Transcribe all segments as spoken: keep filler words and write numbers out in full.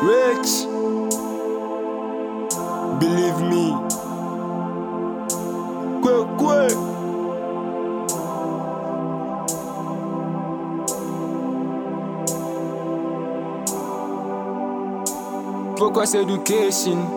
Rich, believe me. Quick, quick. Focus education.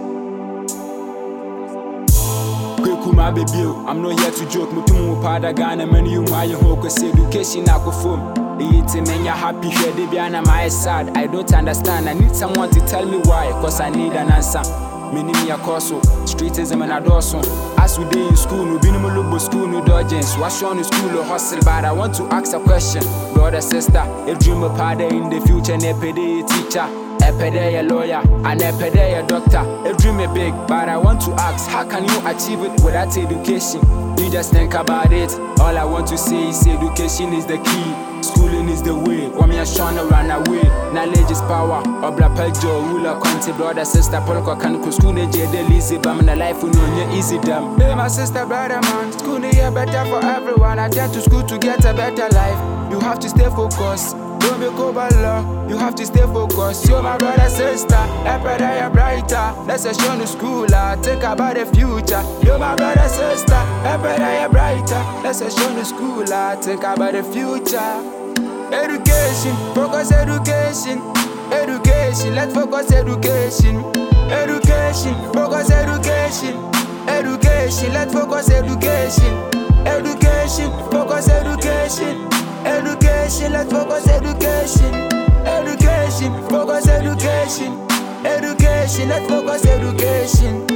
My baby, I'm not here to joke. Mutumu pada Ghana, many you my hope. Cause education I go from. It's a man, you're happy here, they be on my side. I don't understand. I need someone to tell me why. Cause I need an answer. Meaning me a course, streetism and adorson. As we day in school, no been no school, no dodgings. What's on the school or hustle, but I want to ask a question. Brother, sister, if dream a pada in the future, never day teacher. A pedia lawyer, and a pedia doctor. A dream is big, but I want to ask, how can you achieve it without education? You just think about it. All I want to say is education is the key. Schooling is the way. When me a trying to run away. Knowledge is power. Obla pejo, ruler, country, brother, sister, polka, can go school, they jail, easy, but in life, we know easy damn. Hey, my sister, brother, man, school is better for everyone. I tend to school to get a better life. You have to stay focused. Don't be over law, you have to stay focused. You're my brother, sister, a better, you're brighter. Let's show the school, I think about the future. You're my brother, sister, a better, you're brighter. Let's show the school, I think about the future. Education, focus education. Education, let's focus education. Education, focus education. Education, let's focus education. Education, focus education. Education, let's focus education. Education, focus education. Education, let's focus education.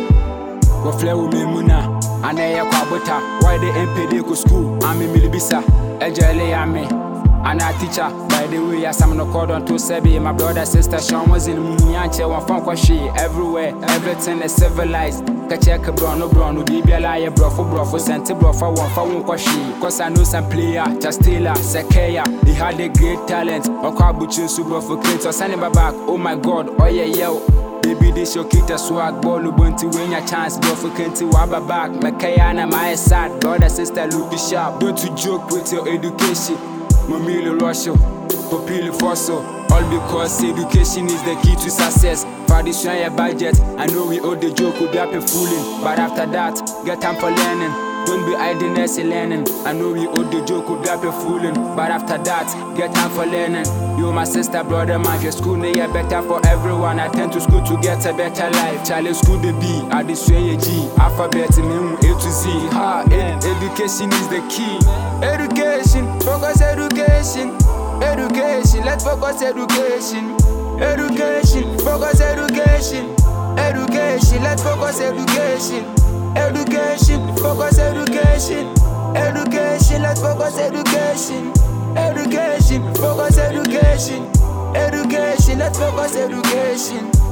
Go fly with me, Muna. And I am Kwabota. Why the M P D go school? I'm in Milibisa. Ejele Ame. And I teacher. By the way, as I'm not called on to Sebi. My brother, sister, Sean was in Munyanche. One phone kwashi. Everywhere, everything is civilized. Kacheka bro, no bro, no be a liar, bro, for bro, for senti bro, for one, for one kwashi. Cause I know some player, Chastela, Sekeya. He had a great talent. Okwabuchin, super for kids, or sending my back. Oh my god, oh yeah, yeah. Baby, this your kid, a swag ball, bunty, win your chance, bro, for Kenti, wabba back. Makayana, my side, brother, sister, look sharp. Don't you joke with your education. Mamilo Russia, Popili Fosso. All because education is the key to success. For this your budget, I know we owe the joke, we'll be up fooling. But after that, get time for learning. Don't be idleness in learning. I know we owe the joke, we'll be up fooling. But after that, get time for learning. You, my sister, brother, man, your school, they are better for everyone. I tend to school to get a better life. Charlie school the B, I destroy a G. Alphabet, name A to Z. Ha, ed education is the key. Education, focus education. Education, let's focus education. Education, focus education. Education, let's focus education. Education, focus education. Education, let's focus education. Education, focus education. Education, let's focus education.